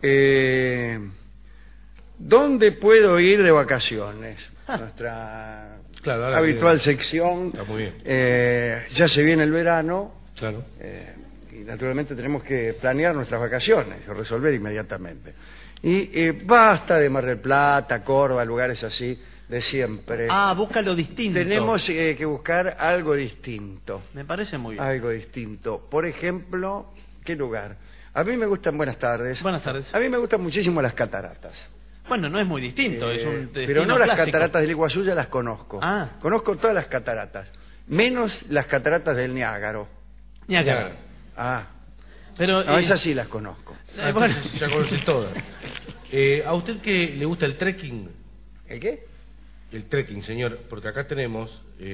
¿Dónde puedo ir de vacaciones? Nuestra Claro, habitual sección. Está muy bien. Ya se viene el verano. Claro. Y naturalmente tenemos que planear nuestras vacaciones, o resolver inmediatamente. Y basta de Mar del Plata, Córdoba, lugares así de siempre. Busca lo distinto. Tenemos que buscar algo distinto. Me parece muy bien. Algo distinto. Por ejemplo, ¿qué lugar? A mí me gustan, buenas tardes. Buenas tardes. A mí me gustan muchísimo las cataratas. Bueno, no es muy distinto, es un pero no las clásico. cataratas del Iguazú, ya las conozco. Conozco todas las cataratas, menos las cataratas del Niágara. Niágara. Pero, no, esas sí las conozco. Bueno. Ya conocí todas. ¿A usted qué le gusta el trekking? ¿El qué? El trekking, señor, porque acá tenemos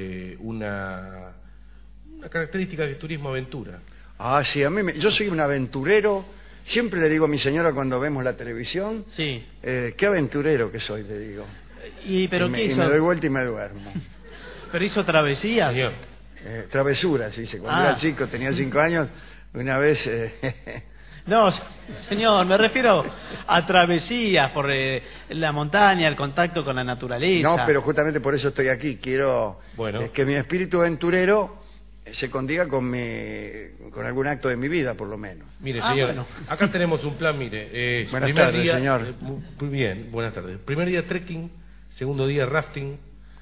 una característica de turismo aventura. Sí, yo soy un aventurero. Siempre le digo a mi señora cuando vemos la televisión, sí. Qué aventurero que soy, le digo. ¿Pero qué hizo? Y me doy vuelta y me duermo. ¿Pero hizo travesías? Señor. Travesuras, hice. Cuando era chico, tenía 5 años, una vez... No, señor, me refiero a travesías por la montaña, el contacto con la naturaleza. No, pero justamente por eso estoy aquí. Quiero que mi espíritu aventurero se condiga con algún acto de mi vida, por lo menos. Mire, señor, acá tenemos un plan, mire. Buenas tardes, señor. Muy bien, buenas tardes. Primer día trekking, segundo día rafting.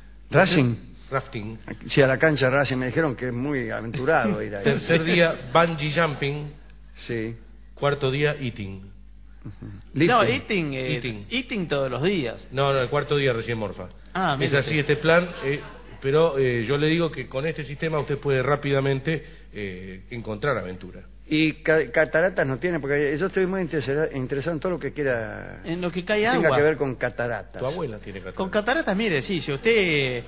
Rafting. Sí, a la cancha Racing me dijeron que es muy aventurado ir ahí. Tercer día bungee jumping. Sí. Cuarto día eating. No, eating todos los días. No, el cuarto día recién morfa. Es así este plan, pero yo le digo que con este sistema usted puede rápidamente encontrar aventura. Y cataratas no tiene, porque yo estoy muy interesado en todo lo que quiera. En lo que cae agua. Tenga que ver con cataratas. Tu abuela tiene cataratas. Con cataratas, mire, sí, si usted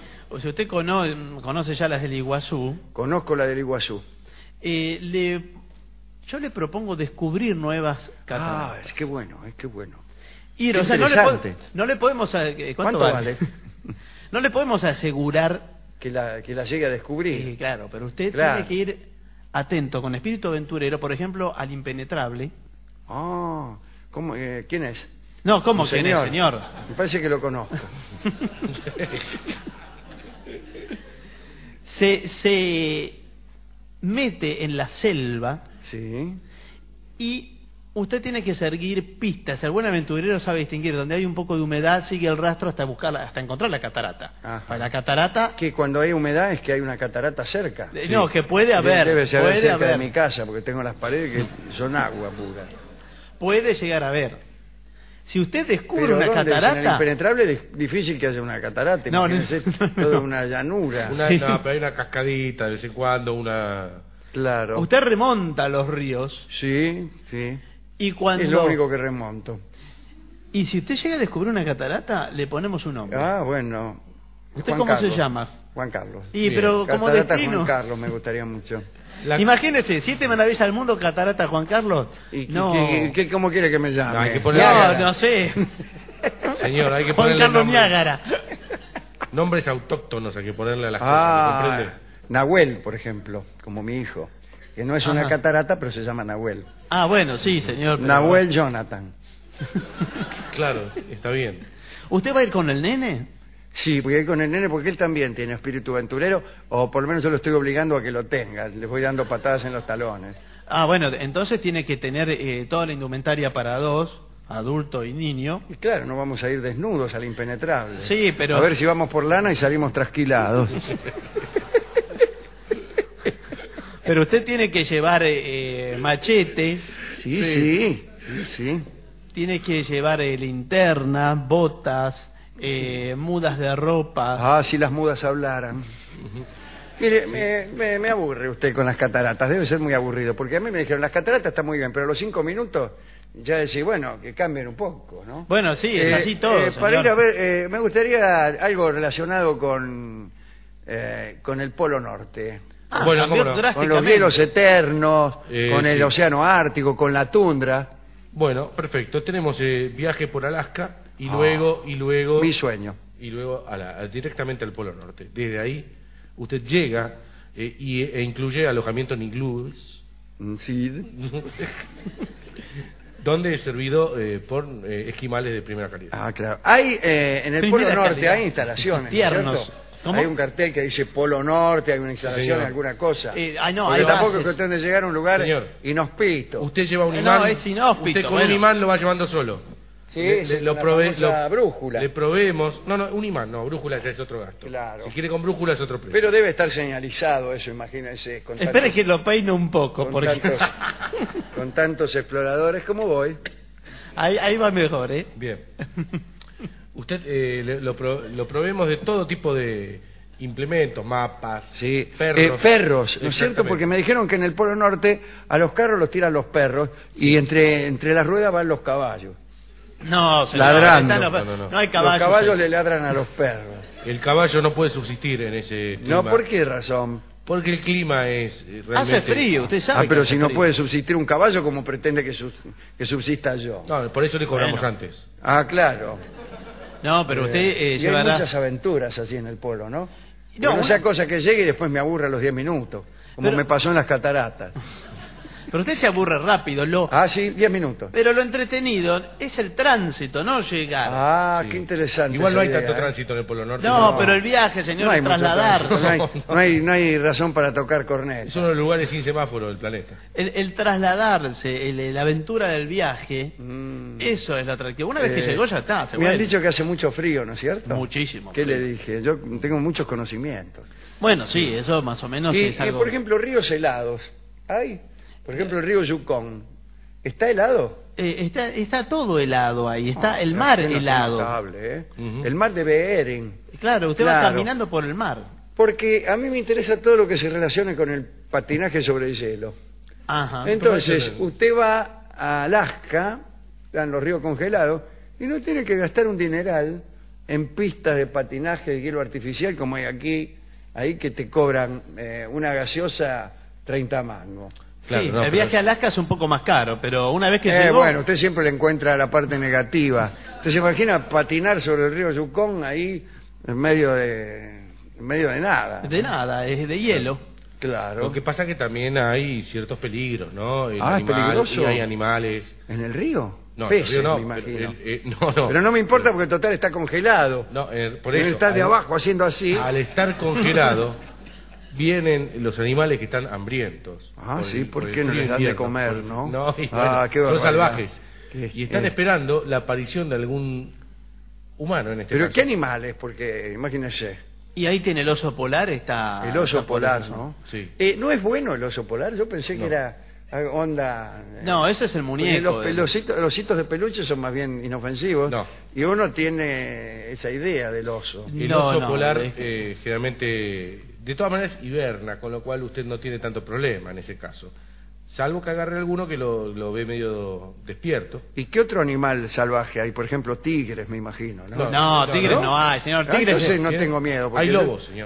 conoce ya las del Iguazú. Conozco la del Iguazú. Yo le propongo descubrir nuevas cataratas. Es que bueno, es que bueno. Y, o sea, no le podemos... ¿Cuánto vale? No le podemos asegurar... Que la llegue a descubrir. Claro, pero usted tiene que ir atento, con espíritu aventurero, por ejemplo, al Impenetrable. ¿Cómo, ¿quién es? No, ¿cómo quién es, señor? Me parece que lo conozco. se mete en la selva. Sí. Y usted tiene que seguir pistas. El buen aventurero sabe distinguir donde hay un poco de humedad, sigue el rastro hasta encontrar la catarata. La catarata... Que cuando hay humedad es que hay una catarata cerca. No, que puede haber. Debe ser cerca de mi casa, porque tengo las paredes que son agua pura. Puede llegar a ver. Si usted descubre una catarata... En el Impenetrable es difícil que haya una catarata. No, toda una llanura. No, pero hay una cascadita de vez en cuando, Claro. Usted remonta los ríos. Sí. Y cuando... Es lo único que remonto. Y si usted llega a descubrir una catarata, le ponemos un nombre. Bueno. ¿Usted cómo se llama? Juan Carlos. Pero como Catarata destino... Juan Carlos me gustaría mucho. Imagínese, 7 maravillas del mundo, Catarata Juan Carlos. ¿Cómo quiere que me llame? No, hay que ponerle no sé. Señor, hay que ponerle Juan Carlos Niágara. Nombres autóctonos hay que ponerle a las cosas. Nahuel, por ejemplo, como mi hijo, que no es una catarata, pero se llama Nahuel. Bueno, sí, señor. Nahuel Jonathan. Claro, está bien. ¿Usted va a ir con el nene? Sí, voy a ir con el nene porque él también tiene espíritu aventurero, o por lo menos yo lo estoy obligando a que lo tenga. Le voy dando patadas en los talones. Bueno, entonces tiene que tener toda la indumentaria para dos, adulto y niño. Y claro, no vamos a ir desnudos al Impenetrable. Sí, pero... A ver si vamos por lana y salimos trasquilados. Pero usted tiene que llevar machete. Sí. Tiene que llevar linterna, botas, mudas de ropa. Si las mudas hablaran. Mire, me aburre usted con las cataratas. Debe ser muy aburrido, porque a mí me dijeron, las cataratas están muy bien, pero a los 5 minutos ya decís, bueno, que cambien un poco, ¿no? Bueno, sí, es así todo, para ir a ver, me gustaría algo relacionado con el Polo Norte. Bueno, con los hielos eternos, con el océano Ártico, con la tundra. Bueno, perfecto. Tenemos viaje por Alaska y luego mi sueño. Y luego directamente al Polo Norte. Desde ahí usted llega e incluye alojamiento en iglús. Sí. donde es servido por esquimales de primera calidad. Ah, claro. Hay en el Polo Norte hay instalaciones, ¿no es cierto? Hay un cartel que dice Polo Norte, hay una instalación, alguna cosa. No, porque tampoco es cuestión de llegar a un lugar inhóspito. Usted lleva un imán. No, es inhóspito. Usted con un imán lo va llevando solo. Sí, brújula. Le proveemos. No, un imán, no, brújula ya es otro gasto. Claro. Si quiere con brújula es otro precio. Pero debe estar señalizado eso, imagínense. Espere que lo peine un poco. Con tantos exploradores como voy. Ahí va mejor, ¿eh? Bien. Usted lo proveemos de todo tipo de implementos, mapas, ferros, ¿no es cierto? Porque me dijeron que en el Polo Norte a los carros los tiran los perros y entre las ruedas van los caballos. No, ladrando. No hay caballos. Los caballos le ladran a los perros. El caballo no puede subsistir en ese clima. No, ¿por qué razón? Porque el clima es realmente... Hace frío, usted sabe. Pero si no puede subsistir un caballo, ¿cómo pretende que subsista yo? No, por eso le cobramos antes. Ah, claro. No, pero usted llevará... hay muchas aventuras así en el Polo, ¿no? No sea cosa que llegue y después me aburra a los 10 minutos, como me pasó en las cataratas. Pero usted se aburre rápido. Sí, 10 minutos. Pero lo entretenido es el tránsito, no llegar. Ah, qué interesante. Igual no hay tanto tránsito en el Polo Norte. No, pero el viaje, señor, no hay trasladarse. No hay razón para tocar corneta. Es uno de los lugares sin semáforo del planeta. El trasladarse, la aventura del viaje, eso es lo atractivo. Una vez que llegó ya está. Me han dicho que hace mucho frío, ¿no es cierto? Muchísimo. ¿Qué le dije? Yo tengo muchos conocimientos. Bueno, sí, eso más o menos es algo... por ejemplo, ríos helados. ¿Hay? Por ejemplo, el río Yukon. ¿Está helado? Está todo helado ahí. Está el mar helado. El mar de Bering. Claro, usted va caminando por el mar. Porque a mí me interesa todo lo que se relacione con el patinaje sobre el hielo. Ajá. Entonces, usted va a Alaska, están los ríos congelados, y no tiene que gastar un dineral en pistas de patinaje de hielo artificial como hay aquí, ahí que te cobran una gaseosa 30 mangos. Claro, el viaje a Alaska es un poco más caro, pero una vez que llegó... Bueno, usted siempre le encuentra la parte negativa. Usted se imagina patinar sobre el río Yukon ahí en medio de nada. De nada, es de hielo. Claro. Lo que pasa es que también hay ciertos peligros, ¿no? ¿es peligroso? Y hay animales. ¿En el río? No, peces, en el río no, me imagino. No. Pero no me importa porque total está congelado. No, por eso. Está de abajo haciendo así. Al estar congelado... vienen los animales que están hambrientos. ¿Por qué no les dan de comer, no? No, son salvajes. Y están esperando la aparición de algún humano en este caso. ¿Pero qué animales? Porque imagínese. Y ahí tiene el oso polar, el oso polar, ¿no? Sí. ¿No es bueno el oso polar? Yo pensé que era onda... No, ese es el muñeco. Los ositos de peluche son más bien inofensivos. No. Y uno tiene esa idea del oso. El oso polar generalmente... De todas maneras hiberna, con lo cual usted no tiene tanto problema en ese caso. Salvo que agarre alguno que lo ve medio despierto. ¿Y qué otro animal salvaje hay? Por ejemplo, tigres, me imagino, ¿no? No, tigres no hay, señor. Tigres entonces no tengo miedo. Hay lobos, señor.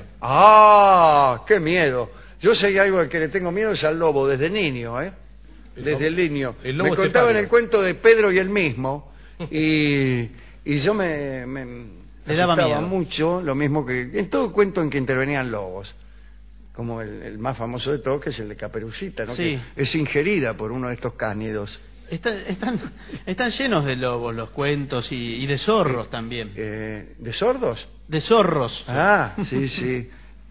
¡Qué miedo! Yo sé algo al que le tengo miedo es al lobo, desde niño, Desde el niño. Me contaban el cuento de Pedro y el mismo, y yo me le daba miedo mucho, lo mismo que en todo cuento en que intervenían lobos, como el más famoso de todos, que es el de Caperucita, ¿no? Sí. Que es ingerida por uno de estos cánidos. Están llenos de lobos los cuentos y de zorros también. ¿De sordos? De zorros. Sí.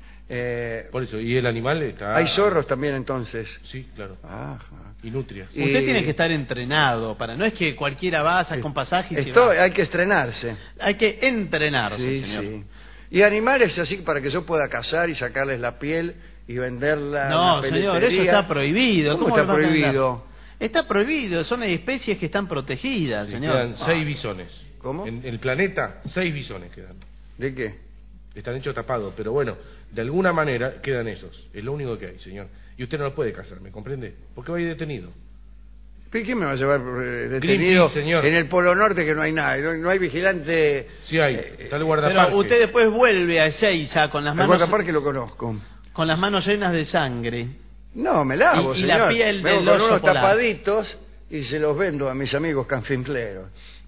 Por eso, y el animal está... ¿Hay zorros también entonces? Sí, claro. Y nutrias. Usted tiene que estar entrenado no es que cualquiera va, saca un pasaje y hay que estrenarse. Hay que entrenarse, señor. Sí. Y animales así para que yo pueda cazar y sacarles la piel y venderla. No, señor, eso está prohibido. ¿Cómo está prohibido? Está prohibido, son especies que están protegidas, señor. Quedan 6 bisones. ¿Cómo? En el planeta, 6 bisones quedan. ¿De qué? Están hechos tapados, pero bueno, de alguna manera quedan esos. Es lo único que hay, señor. Y usted no lo puede cazar, ¿me comprende? ¿Por qué va a ir detenido? ¿Quién me va a llevar detenido señor? En el Polo Norte que no hay nada? No hay vigilante... Sí hay, está el guardaparque. Pero usted después vuelve a Ezeiza con las manos... El guardaparque lo conozco. Con las manos llenas de sangre. No, me lavo, y señor. La piel me del con oso unos polar. Tapaditos y se los vendo a mis amigos canfinfleros.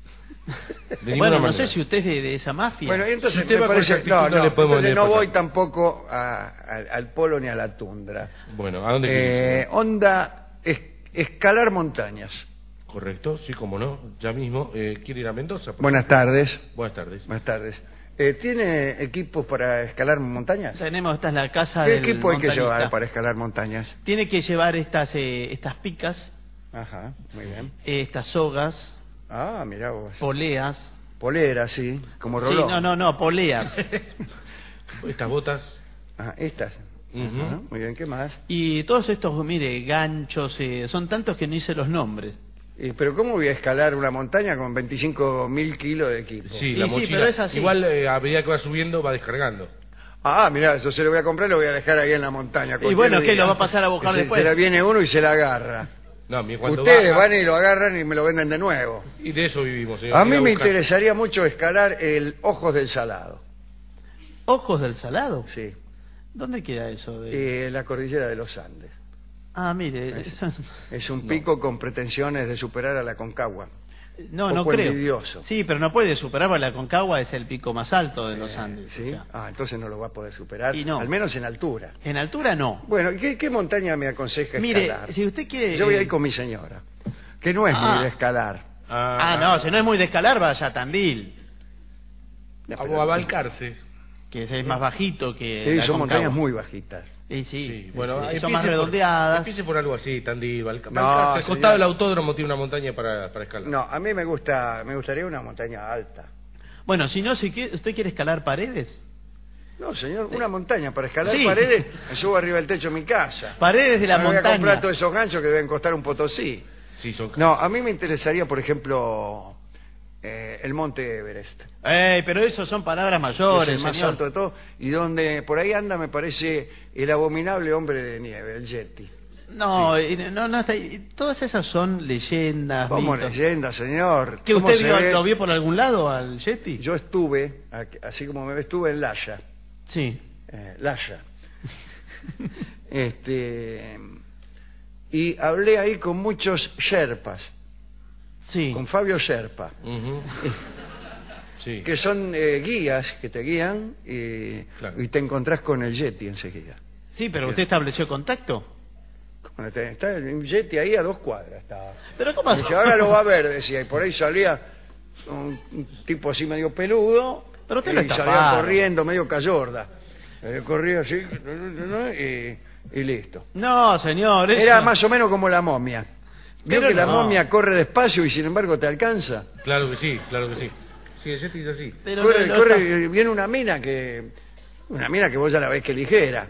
Bueno, no sé si usted es de esa mafia. Bueno, entonces si me parece... No voy pasar. tampoco al polo ni a la tundra. Bueno, ¿a dónde quiere? Onda... escalar montañas. Correcto, sí, como no, ya mismo. ¿Quiere ir a Mendoza? Buenas tardes. Buenas tardes. Buenas tardes. ¿Tiene equipos para escalar montañas? Tenemos, esta es la casa ¿Qué del equipo hay que montañista. llevar para escalar montañas? Tiene que llevar estas picas, Ajá, muy bien. estas sogas, Ah, mirá vos. poleas. Polera, sí, como Sí, rolón. no, poleas. Estas botas. Ah, estas. Ujú. Ajá, muy bien, ¿qué más? Y todos estos, mire, ganchos, son tantos que no hice los nombres. Pero ¿cómo voy a escalar una montaña con 25.000 kilos de equipo? Sí, Y la sí, mochila. pero es así. Igual a medida que va subiendo va descargando. Ah, mirá, eso se lo voy a comprar y lo voy a dejar ahí en la montaña. Y cualquier bueno, ¿qué? día. ¿Lo va a pasar a buscar Se- después? Se la viene uno y se la agarra. No, cuando Ustedes baja, van y lo agarran y me lo venden de nuevo. y de eso vivimos, señor. A Ir mí me buscar. interesaría mucho escalar el Ojos del Salado. ¿Ojos del Salado? Sí, ¿Dónde queda eso? la cordillera de los Andes. Ah, mire, Es un pico con pretensiones de superar a la Concagua. no poco creo. envidioso. Sí, pero no puede superar, porque la Concagua es el pico más alto de los Andes. ¿Sí? o sea. Ah, entonces no lo va a poder superar, Y no. al menos en altura. En altura no. Bueno, ¿y qué montaña me aconseja Mire, escalar? si usted quiere... Yo voy a ir con mi señora, que no es muy de escalar. no, si no es muy de escalar, vaya a Tandil, A Balcarce. que es más bajito que Sí, la son Concagua. montañas muy bajitas. Sí, Sí, bueno, son empiece más por- redondeadas. Empiece por algo así, Tandil, Balcarce. No, Al señor. costado del autódromo tiene una montaña para escalar. No, a mí me gustaría una montaña alta. Bueno, si no, ¿usted quiere escalar paredes? No, señor, una montaña para escalar Sí. paredes, me subo arriba del techo de mi casa. Paredes de la Me voy a comprar montaña. todos esos ganchos que deben costar un potosí. Sí, son... No, a mí me interesaría, por ejemplo, el Monte Everest. Pero eso son palabras Es mayores, el más señor. alto de todo, y donde por ahí anda, me parece, el abominable hombre de nieve, el Yeti. No, no está ahí. Todas esas son leyendas, ¿Cómo mitos. leyenda, señor? ¿Que ¿Cómo usted se ve? lo vio por algún lado al Yeti? Yo estuve, así como me ve, estuve en Lhasa. Sí. Lhasa. Y hablé ahí con muchos Sherpas, Sí. con Fabio Sherpa, Ujú. Sí. que son guías que te guían Claro. y te encontrás con el Yeti enseguida. Sí, pero usted estableció contacto. Bueno, está el Yeti ahí a 2 cuadras. Estaba. Pero ¿cómo? Y dice, ahora lo va a ver, decía, y por ahí salía un tipo así medio peludo, Pero usted y lo salía estafaron. corriendo medio cayorda. Corría así, y listo. No, señor. eso- Era más o menos como la momia. ¿Vio Pero que la no. momia corre despacio y sin embargo te alcanza? Claro que sí, claro que sí. Sí, el Yeti es así. Pero corre, no corre, está- y viene una mina que vos ya la ves que ligera.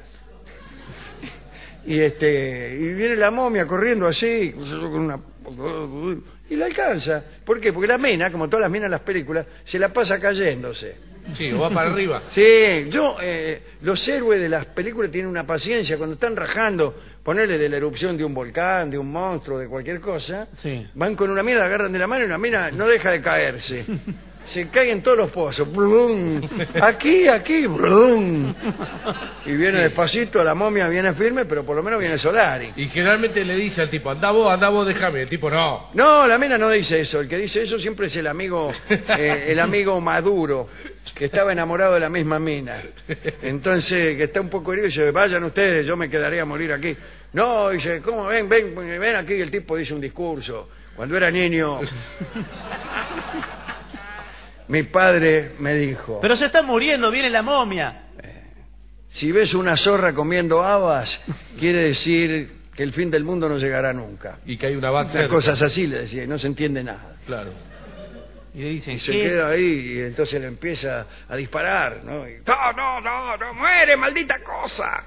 Y viene la momia corriendo así, con una, y la alcanza. ¿Por qué? Porque la mina, como todas las minas en las películas, se la pasa cayéndose. Sí, o va para arriba. Sí, los héroes de las películas tienen una paciencia cuando están rajando, ponerle de la erupción de un volcán, de un monstruo, de cualquier cosa, Sí. van con una mina, la agarran de la mano y una mina no deja de caerse. Se cae en todos los pozos. Blum. Aquí, blum. Y viene despacito, la momia viene firme, pero por lo menos viene Solari. Y generalmente le dice al tipo, anda vos, déjame. El tipo, no. No, la mina no dice eso. El que dice eso siempre es el amigo Maduro, que estaba enamorado de la misma mina. Entonces, que está un poco herido y dice, vayan ustedes, yo me quedaría a morir aquí. No, dice, ¿cómo? Ven aquí. Y el tipo dice un discurso. Cuando era niño, mi padre me dijo, Pero se está muriendo, viene la momia. si ves una zorra comiendo habas, quiere decir que el fin del mundo no llegará nunca. Y que hay una vaca. Unas cosas así le decía, y no se entiende nada. Claro. Y le dicen, Y se ¿qué? queda ahí y entonces le empieza a disparar, ¿no? Y, no, muere, maldita cosa.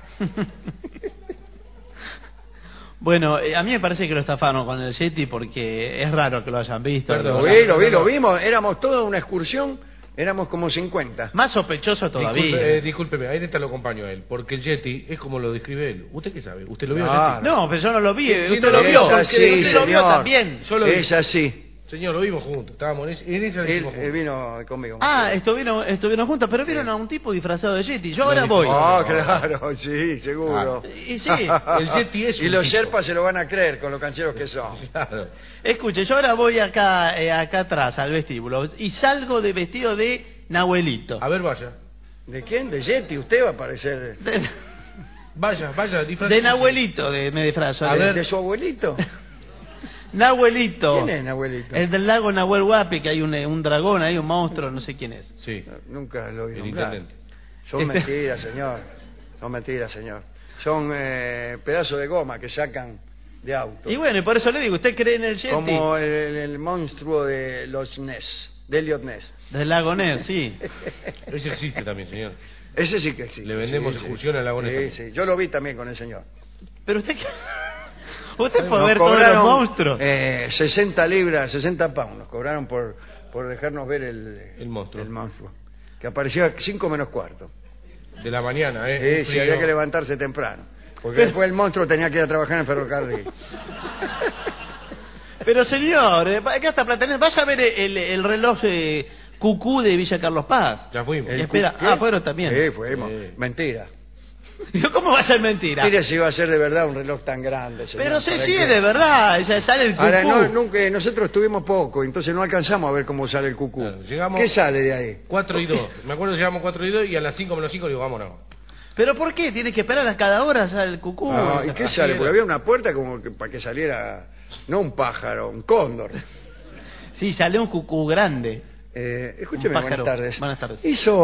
Bueno, a mí me parece que lo estafaron con el Yeti porque es raro que lo hayan visto. Perdón. Lo vimos, éramos toda una excursión, éramos como 50. Más sospechoso todavía. Discúlpeme, ahí te lo acompaño a él. Porque el Yeti es como lo describe él. ¿Usted qué sabe? ¿Usted lo vio? No, el Yeti? No, pero yo no lo vi. Sí, Usted lo es vio. así, Usted lo vio señor. también. Yo lo vi. Es así. Señor, lo vimos juntos. Estábamos en esa Él dijimos juntos. vino conmigo. Ah, estuvieron juntos, pero vieron a un tipo disfrazado de Yeti. Yo ahora voy. Oh, claro, sí, seguro. Y sí, el Yeti es Y un los tipo. Sherpas se lo van a creer con los cancheros que son. Claro. escuche, yo ahora voy acá atrás al vestíbulo y salgo de vestido de Nahuelito. A ver, vaya. ¿De quién? ¿De Yeti? Usted va a parecer... Vaya, disfrute. De Nahuelito me disfrazo. A ver. ¿De su abuelito? Nahuelito. ¿Quién es Nahuelito? El del lago Nahuel Huapi, que hay un dragón, hay un monstruo, no sé quién es. Sí, Nunca lo oí el nombrar. intendente. Son mentiras, señor. Son mentiras, señor. Son pedazos de goma que sacan de auto. Y bueno, y por eso le digo, ¿usted cree en el Yeti? Como el monstruo de los Ness, de Elliot Ness. Del lago Ness, sí. Ese existe también, señor. Ese sí que existe. Le vendemos excursión al lago Ness. Sí, sí. Yo lo vi también con el señor. Pero usted... Usted puede Nos ver todos los cobraron, monstruos. 60 libras, 60 pounds nos cobraron por dejarnos ver el monstruo. El monstruo. Que aparecía 5 menos cuarto. De la mañana, Sí, sí, había que levantarse temprano. Porque después el monstruo tenía que ir a trabajar en el ferrocarril. Pero señor, acá está Platanés, vaya a ver el reloj Cucú de Villa Carlos Paz. Ya fuimos. Y espera, fueron también. Sí, fuimos. Mentira. ¿Cómo va a ser mentira? Mire si va a ser de verdad un reloj tan grande, señor. Pero sí, es de verdad, ya sale el Cucú. Ahora, nunca, nosotros estuvimos poco, entonces no alcanzamos a ver cómo sale el Cucú. Claro, llegamos ¿Qué sale de ahí? 4 y 2. Me acuerdo que llegamos 4 y 2 y a las 5 menos 5 digo, vámonos. ¿Pero por qué? ¿Tiene que esperar a cada hora sale el Cucú? No, ¿y qué sale? Porque había una puerta como que para que saliera, no un pájaro, un cóndor. Sí, sale un Cucú grande. Escúcheme, Un pájaro. buenas tardes. Buenas tardes.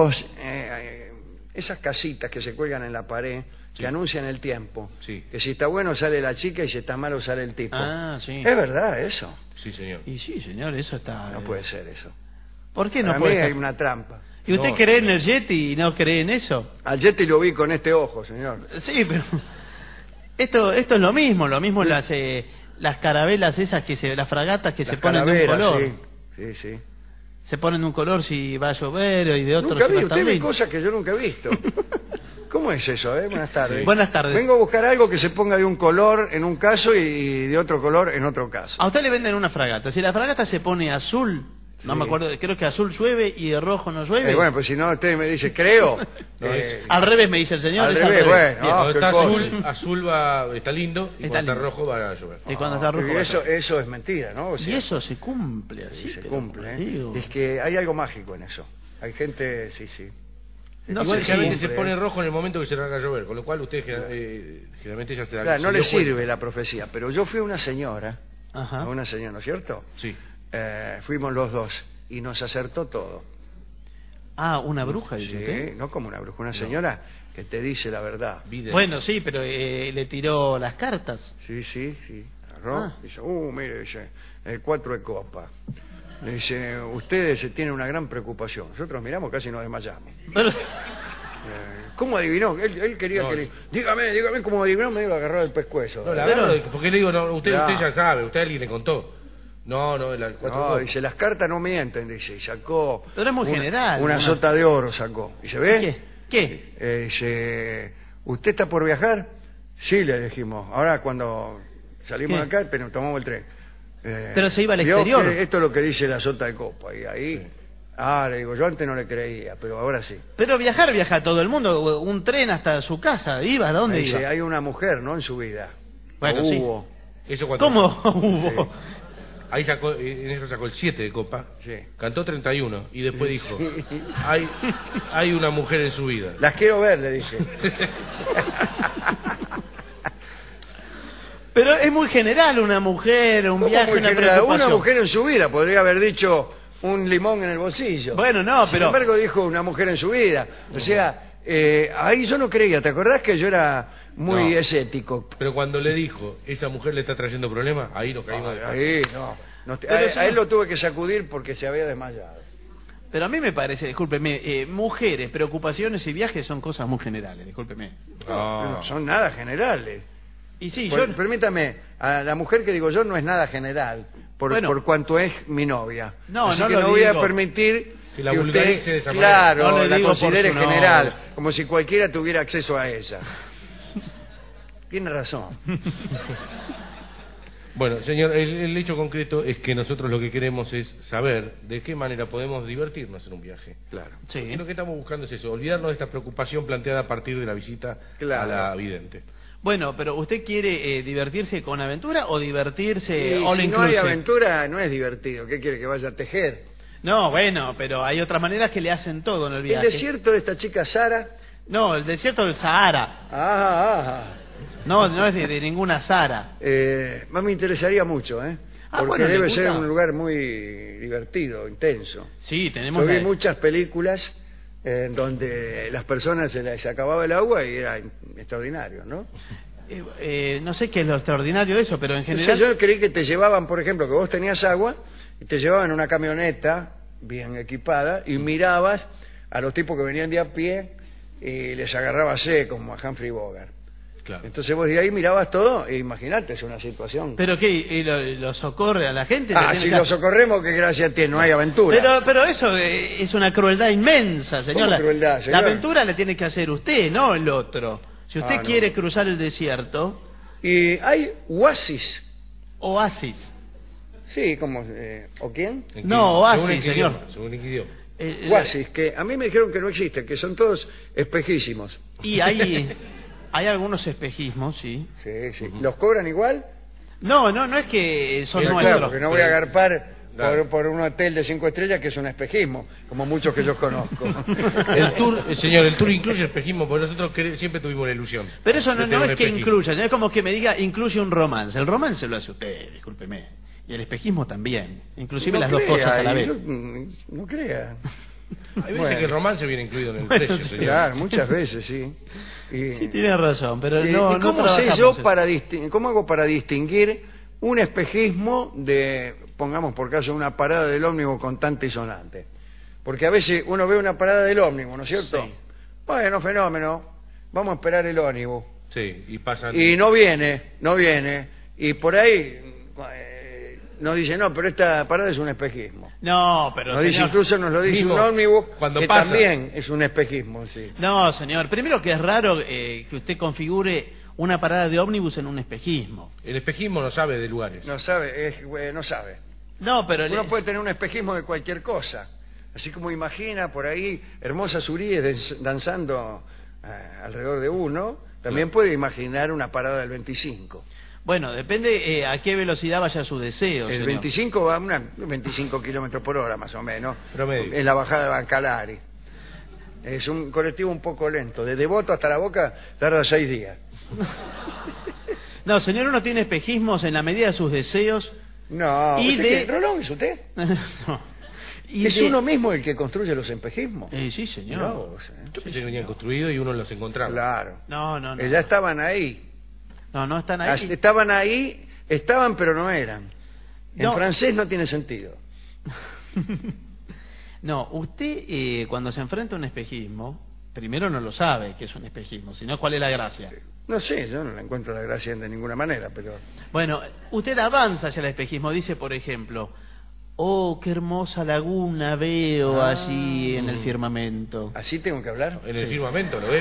Esas casitas que se cuelgan en la pared, Sí. que anuncian el tiempo. Sí. Que si está bueno sale la chica y si está malo sale el tipo. Ah, sí. ¿Es verdad eso? Sí, señor. Y sí, señor, eso está... No puede ser eso. ¿Por qué Para no puede mí ser? hay una trampa. ¿Y usted No, cree en el Yeti y no cree en eso? Al Yeti lo vi con este ojo, señor. Sí, pero... Esto es lo mismo las carabelas esas, las fragatas que Las se ponen de un calaveras, color. sí. Se ponen de un color si va a llover y de otro Nunca si va vi, a estar usted ve lindo. cosas que yo nunca he visto. ¿Cómo es eso, Buenas tardes. Buenas tardes. Vengo a buscar algo que se ponga de un color en un caso y de otro color en otro caso. A usted le venden una fragata. Si la fragata se pone azul, no Sí. me acuerdo, creo que azul llueve y de rojo no llueve. Bueno, pues si no, usted me dice, creo. Al revés me dice el señor. al es revés, bueno. Bien, cuando qué está cosa. azul está lindo y Está cuando está lindo. rojo va a llover. Y cuando está rojo. Y va a eso llover. es mentira, ¿no? O sea, Y eso se cumple así. sí, se pero cumple, como digo. Es que hay algo mágico en eso. Hay gente, sí. No Igual sé, generalmente cumple, se pone rojo en el momento que se larga a llover, con lo cual usted generalmente ya se da Claro, no se le dio cuenta. sirve la profecía, pero yo fui una señora, Ajá. ¿no es cierto? Sí. Fuimos los dos y nos acertó todo. Ah, una bruja, dice Sí, usted. no como una bruja, una señora que te dice la verdad. Vida. Bueno, sí, pero le tiró las cartas. Sí. Agarró, Ah. dice, mire, dice, el 4 de copa. Le dice, ustedes tienen una gran preocupación. Nosotros miramos, casi nos desmayamos. Pero- ¿Cómo adivinó? Él quería No. que le... Dígame cómo adivinó, me iba a agarrar el pescuezo. No, la Pero- verdad, porque le digo, no, usted Ya. ya sabe, usted alguien le contó. No, el 4 No, dice, las cartas no mienten, dice, y sacó... Pero es muy general, Una ¿no? sota de oro sacó. Dice, ¿ve? ¿Qué? Dice, ¿usted está por viajar? Sí, le dijimos. Ahora cuando salimos ¿Qué? acá, pero tomamos el tren. Pero se iba al vio exterior. que esto es lo que dice la sota de copa. Y ahí, le digo, yo antes no le creía, pero ahora sí. Pero viaja todo el mundo, un tren hasta su casa, ¿iba? ¿A dónde Dice, iba? hay una mujer, ¿no? En su vida. Bueno, O sí. hubo. Eso cuando ¿Cómo hubo? Sí. Ahí sacó, en eso sacó el 7 de copa, Sí. cantó 31 y después dijo, hay una mujer en su vida. Las quiero ver, le dije. Pero es muy general una mujer, un ¿Cómo viaje, muy una general? preocupación. Una mujer en su vida, podría haber dicho un limón en el bolsillo. Bueno, no, Sin pero... embargo dijo una mujer en su vida. O sea, ahí yo no creía. ¿Te acordás que yo era muy No. escéptico? Pero cuando le dijo, esa mujer le está trayendo problemas, ahí nos caímos de Ahí, no. Pero eso A él no- lo tuve que sacudir porque se había desmayado. Pero a mí me parece, discúlpeme, mujeres, preocupaciones y viajes son cosas muy generales, discúlpeme. No son nada generales. Y sí, Por- yo... Permítame, a la mujer que digo yo no es nada general, Bueno. por cuanto es mi novia. No, Así no que lo no voy a digo. permitir Que la que vulgarice usted, de esa manera. claro, No le la digo por considere su general, nombre. como si cualquiera tuviera acceso a ella. Tiene razón. Bueno, señor, el hecho concreto es que nosotros lo que queremos es saber de qué manera podemos divertirnos en un viaje. Claro. Sí. Y lo que estamos buscando es eso, olvidarnos de esta preocupación planteada a partir de la visita Claro. a la vidente. Bueno, pero ¿usted quiere divertirse con aventura o divertirse Y all si no hay inclusive? aventura, no es divertido. ¿Qué quiere, que vaya a tejer? No, bueno, pero hay otras maneras que le hacen todo en el El viaje. desierto de esta chica Sara... No, el desierto del Sahara. Ah, No es de ninguna Sara. más me interesaría mucho, ¿eh? porque bueno, debe ¿le ser gusta? un lugar muy divertido, intenso. Sí, tenemos... Yo vi muchas películas en donde las personas se les acababa el agua y era extraordinario, ¿no? no sé qué es lo extraordinario de eso, pero en general... Entonces, yo creí que te llevaban, por ejemplo, que vos tenías agua y te llevaban en una camioneta bien equipada y mirabas a los tipos que venían de a pie y les agarraba sed, como a Humphrey Bogart. Claro. Entonces vos de ahí mirabas todo e imagínate, es una situación... ¿Pero qué? ¿Y lo socorre a la gente? si lo socorremos, qué gracia tiene, no hay aventura. Pero eso es una crueldad inmensa, señor. ¿Cómo crueldad, señor? La aventura la tiene que hacer usted, no el otro. Si usted no. quiere cruzar el desierto... Y hay oasis. Oasis. Sí, como... ¿O quién? No, oasis, señor. Según en qué idioma. Oasis, que a mí me dijeron que no existen, que son todos espejísimos. Y hay algunos espejismos, sí. Sí, sí. ¿Los cobran igual? No es que son Claro, nuestros. porque no voy a agarpar Claro. por un hotel de 5 estrellas que es un espejismo, como muchos que yo conozco. Señor, el tour incluye espejismo, porque nosotros siempre tuvimos la ilusión. Pero eso de no tener un es que espejismo. incluya, es como que me diga incluye un romance. El romance lo hace usted, discúlpeme. Y el espejismo también. Inclusive No las dos crea, cosas a la vez. No crea. Hay veces Bueno. que el romance viene incluido en el Bueno, precio, sí. señor. Claro, muchas veces, sí. Sí, tiene razón, pero ¿Y no cómo sé trabajamos yo eso. cómo hago para distinguir un espejismo de, pongamos por caso, una parada del ómnibus constante y sonante? Porque a veces uno ve una parada del ómnibus, ¿no es cierto? Sí. Bueno, fenómeno, vamos a esperar el ómnibus. Sí, y pasan... Y no viene, y por ahí nos dice, no, pero esta parada es un espejismo. No, pero Nos dice, señor, incluso nos lo dice mismo, un ómnibus cuando que pasa. también es un espejismo, sí. No, señor. Primero que es raro que usted configure una parada de ómnibus en un espejismo. El espejismo no sabe de lugares. No sabe, no sabe. No, pero... Uno puede tener un espejismo de cualquier cosa. Así como imagina por ahí hermosas uríes danzando alrededor de uno, también puede imaginar una parada del 25. Bueno, depende a qué velocidad vaya su deseo, El señor. 25 va a 25 kilómetros por hora más o menos. Promedio. En la bajada de Bancalari. Es un colectivo un poco lento. De Devoto hasta La Boca tarda 6 días. No, señor, uno tiene espejismos en la medida de sus deseos. No, Y ¿usted de- qué? ¿Rolón es usted? No. Y ¿Es de- uno mismo el que construye los espejismos? Sí, Mirá señor. vos, Yo pensé que venían construidos y uno los encontraba. Claro. No. Ya estaban ahí. No están ahí. Estaban ahí, estaban pero no eran. En No. francés no tiene sentido. No, usted cuando se enfrenta a un espejismo, primero no lo sabe que es un espejismo, sino cuál es la gracia. No sé, yo no le encuentro la gracia de ninguna manera, pero... Bueno, usted avanza hacia el espejismo, dice por ejemplo, oh, qué hermosa laguna veo allí en el firmamento. ¿Así tengo que hablar? En el firmamento, ¿lo ves?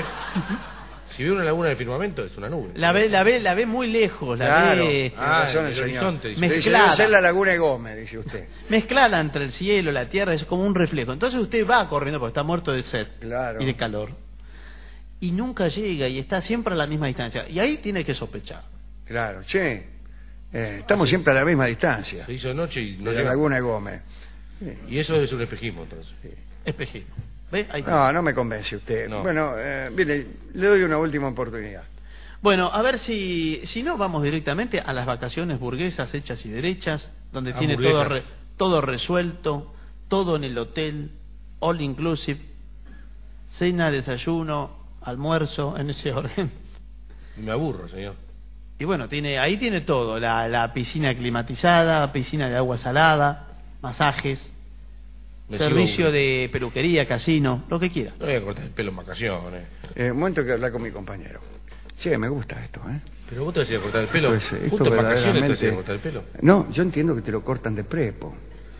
Si ve una laguna en el firmamento, es una nube. La ve muy lejos, la Claro. ve Tiene razón en el el señor. horizonte, dice. Dice, Mezclada. debe ser la laguna de Gómez, dice usted. mezclada entre el cielo, la tierra, es como un reflejo. Entonces usted va corriendo porque está muerto de sed Claro. y de calor. Y nunca llega y está siempre a la misma distancia. Y ahí tiene que sospechar. Claro, che, estamos siempre a la misma distancia. Se hizo noche y no De la llega. laguna de Gómez. Y eso es un espejismo, entonces. Espejismo. ¿Ve? Ahí No, no me convence usted. No. Bueno, mire, le doy una última oportunidad. Bueno, a ver si no vamos directamente a las vacaciones burguesas hechas y derechas, donde tiene Hamburguesas. todo resuelto, todo en el hotel, all inclusive, cena, desayuno, almuerzo, en ese orden. Me aburro, señor. Y bueno, ahí tiene todo, la piscina climatizada, piscina de agua salada, masajes, Me servicio sigo- de peluquería, casino, lo que quiera. No voy a cortar el pelo en vacaciones. Un momento que hablar con mi compañero. Che, me gusta esto, ¿eh? Pero vos te decías cortar el pelo. Pues, esto Justo en vacaciones te verdaderamente- decías cortar el pelo. No, yo entiendo que te lo cortan de prepo.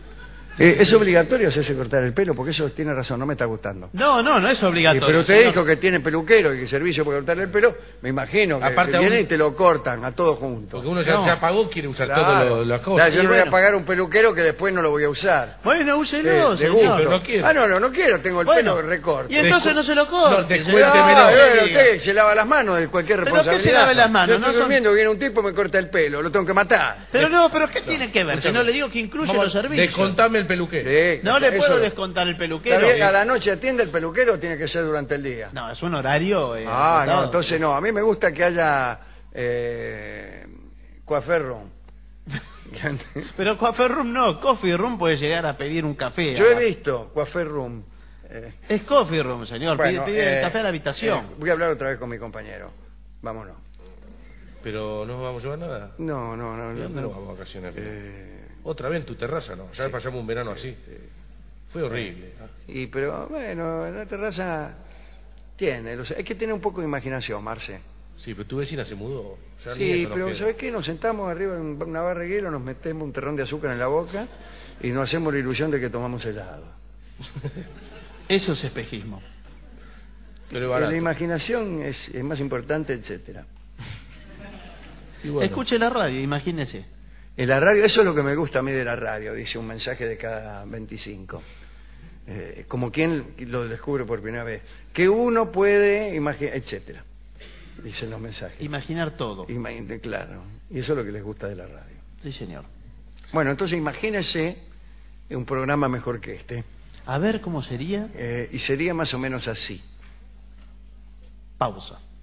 Es obligatorio hacerse cortar el pelo, porque eso tiene razón, no me está gustando. No es obligatorio. Pero usted señor. dijo que tiene peluquero y que servicio para cortarle el pelo, me imagino que, Aparte que aún- vienen y te lo cortan a todos juntos. Porque uno No. ya se apagó, quiere usar Claro. todas las cosas. Claro, yo Y no voy a bueno. pagar un peluquero que después no lo voy a usar. Bueno, úselo, De señor. gusto. pero no quiero. No quiero, tengo el Bueno, pelo recorto. y entonces no se lo corte. No, señor. descuéntemelo. Bueno, diga. usted se lava las manos de cualquier ¿Pero qué responsabilidad. se lave las manos? Yo No estoy son- durmiendo, viene un tipo y me corta el pelo, lo tengo que matar. Pero ¿qué tiene que ver? Si Escúchame. no le digo que incluye Vamos, los servicios. descontame el peluquero. Sí, No le eso- puedo descontar el ¿Está peluquero. bien? ¿A la noche atiende el peluquero o tiene que ser durante el día? No, es un horario. No, acotado. entonces no. A mí me gusta que haya coaferro. Pero Coffee Room no, Coffee Room puede llegar a pedir un café. Yo he visto Coffee Room. Es Coffee Room, señor, pide el café a la habitación. Voy a hablar otra vez con mi compañero. Vámonos. ¿Pero no vamos a llevar nada? No. ¿Dónde nos vamos a vacacionar? Otra vez en tu terraza, ¿no? Ya pasamos un verano así. Fue horrible. Pero bueno, la terraza tiene, hay que tener un poco de imaginación, Marce. Sí, pero tu vecina se mudó. Ya Sí, pero ¿sabes qué? Nos sentamos arriba en una barra de hielo, nos metemos un terrón de azúcar en la boca y nos hacemos la ilusión de que tomamos helado. Eso es espejismo. Pero la imaginación es más importante, etcétera. Bueno. Escuche la radio, imagínese. En la radio, eso es lo que me gusta a mí de la radio, dice un mensaje de cada 25. Como quien lo descubre por primera vez. Que uno puede imaginar, etcétera. Dicen los mensajes. Imaginar todo. Claro. Y eso es lo que les gusta de la radio. Sí, señor. Bueno, entonces imagínese un programa mejor que este. A ver cómo sería. Y sería más o menos así. Pausa.